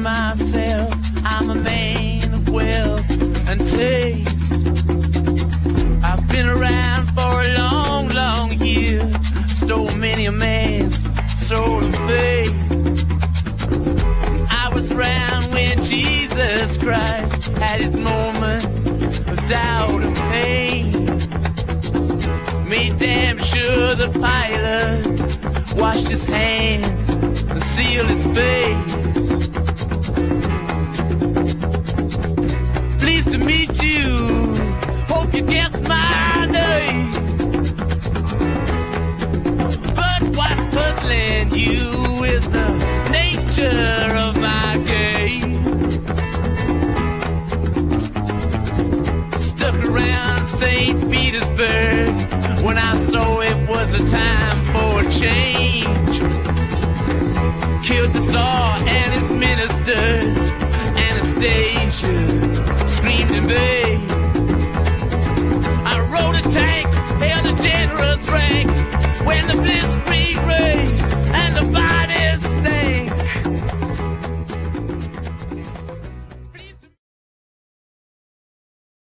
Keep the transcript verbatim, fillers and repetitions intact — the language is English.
myself, I'm a man of wealth and taste. I've been around for a long, long year, stole many a man's soul of faith. I was around when Jesus Christ had his moment of doubt and pain. Made damn sure the pilot washed his hands and sealed his face. Pleased to meet you, hope you guess my name. But what's puzzling you is the nature of my game. Stuck around Saint Petersburg when I saw it was a time